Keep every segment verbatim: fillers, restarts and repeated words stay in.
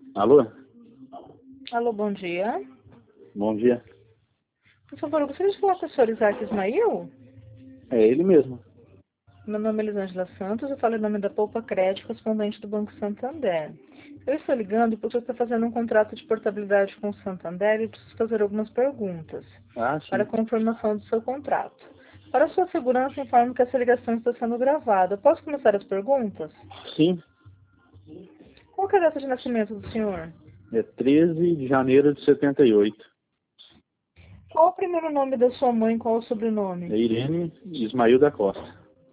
Alô? Alô, bom dia. Bom dia. Por favor, eu gostaria de falar com o senhor Isaac Ismail. É ele mesmo. Meu nome é Elisângela Santos, eu falo em nome da Poupa Crédito, correspondente do Banco Santander. Eu estou ligando porque eu estou fazendo um contrato de portabilidade com o Santander e preciso fazer algumas perguntas Ah, para sim. a confirmação do seu contrato. Para sua segurança, informo que essa ligação está sendo gravada. Posso começar as perguntas? Sim, Qual que é a data de nascimento do senhor? é treze de janeiro de setenta e oito. Qual o primeiro nome da sua mãe e qual o É sobrenome? Irene Ismail da Costa.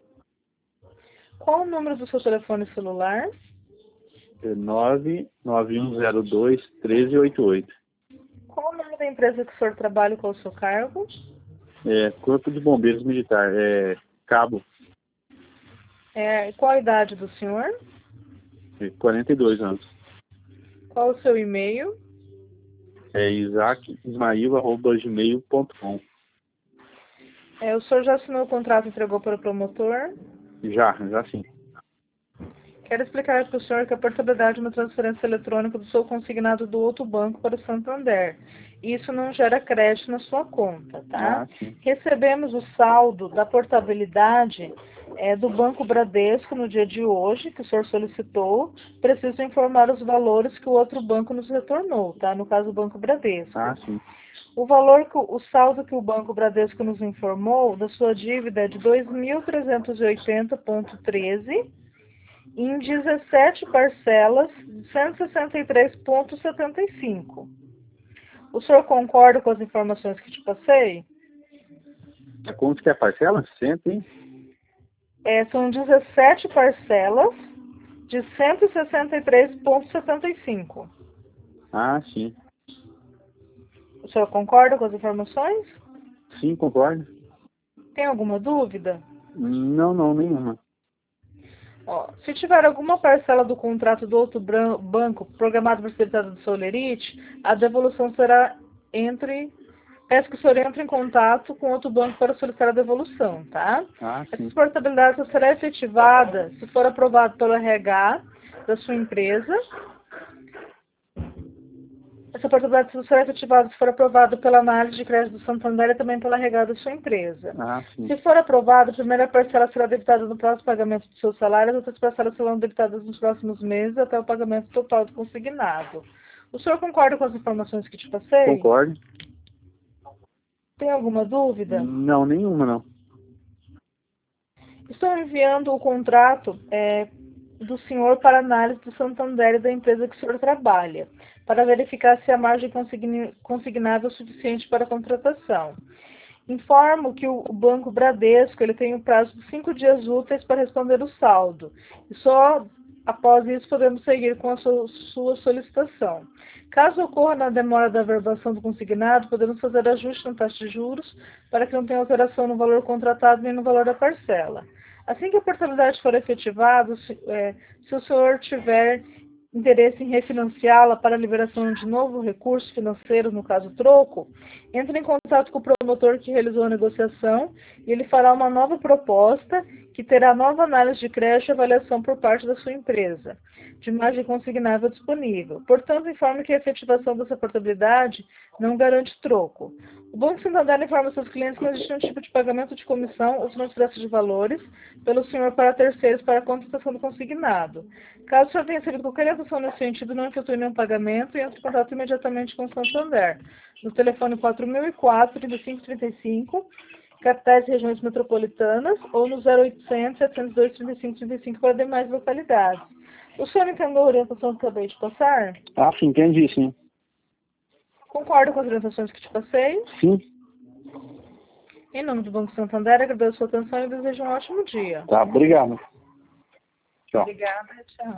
Qual o número do seu telefone celular? É nove nove um zero dois um três oito oito. Qual o nome da empresa que o senhor trabalha e qual o seu cargo? É Corpo de Bombeiros Militar. É Cabo. É, qual a idade do senhor? É quarenta e dois anos. Qual o seu e-mail? É isaac ismail arroba gmail ponto com. É, o senhor já assinou o contrato e entregou para o promotor? Já, já sim. Quero explicar para o senhor que a portabilidade é uma transferência eletrônica do seu consignado do outro banco para o Santander. Isso não gera crédito na sua conta, tá? Ah, sim. Recebemos o saldo da portabilidade é, do Banco Bradesco no dia de hoje, que o senhor solicitou. Preciso informar os valores que o outro banco nos retornou, tá? No caso, o Banco Bradesco. Ah, sim. O valor, que, o saldo que o Banco Bradesco nos informou da sua dívida é de dois mil trezentos e oitenta vírgula treze em dezessete parcelas de cento e sessenta e três vírgula setenta e cinco. O senhor concorda com as informações que te passei? É quanto que é a parcela? Cento, hein? É, são dezessete parcelas de cento e sessenta e três vírgula setenta e cinco. Ah, sim. O senhor concorda com as informações? Sim, concordo. Tem alguma dúvida? Não, não, nenhuma. Ó, se tiver alguma parcela do contrato do outro bran- banco programado para ser debitado do Solerite, a devolução será entre... Peço que o senhor entre em contato com outro banco para solicitar a devolução, tá? Ah, Essa sim. portabilidade só será efetivada se for aprovado pelo R H da sua empresa. Essa portabilidade só será efetivada se for aprovado pela análise de crédito do Santander e também pela R H da sua empresa. Ah, sim. Se for aprovado, a primeira parcela será debitada no próximo pagamento do seu salário, as outras parcelas serão debitadas nos próximos meses até o pagamento total do consignado. O senhor concorda com as informações que te passei? Concordo. Tem alguma dúvida? Não, nenhuma, não. Estou enviando o contrato é, do senhor para análise do Santander e da empresa que o senhor trabalha, para verificar se a margem consigni- consignável é suficiente para a contratação. Informo que o Banco Bradesco ele tem um prazo de cinco dias úteis para responder o saldo. E só após isso podemos seguir com a su- sua solicitação. Caso ocorra na demora da averbação do consignado, podemos fazer ajuste na taxa de juros para que não tenha alteração no valor contratado nem no valor da parcela. Assim que a portabilidade for efetivada, se, é, se o senhor tiver interesse em refinanciá-la para a liberação de novo recurso financeiro, no caso troco, entre em contato com o promotor que realizou a negociação e ele fará uma nova proposta que terá nova análise de crédito e avaliação por parte da sua empresa, de margem consignável disponível. Portanto, informe que a efetivação dessa portabilidade não garante troco. O Banco Santander informa seus clientes que não existe nenhum tipo de pagamento de comissão ou transferência de valores pelo senhor para terceiros para a contratação do consignado. Caso o senhor tenha recebido qualquer atenção nesse sentido, não efetue nenhum pagamento e entre em contato imediatamente com o Santander. No telefone quatro mil e quatro, trinta e cinco trinta e cinco, capitais e regiões metropolitanas, ou no zero oitocentos, setecentos e dois, trinta e cinco trinta e cinco para demais localidades. O senhor entendeu a orientação que acabei de passar? Ah, sim, entendi, sim. Concorda com as orientações que te passei? Sim. Em nome do Banco Santander, agradeço a sua atenção e desejo um ótimo dia. Tá, obrigado. Tchau. Obrigada, tchau.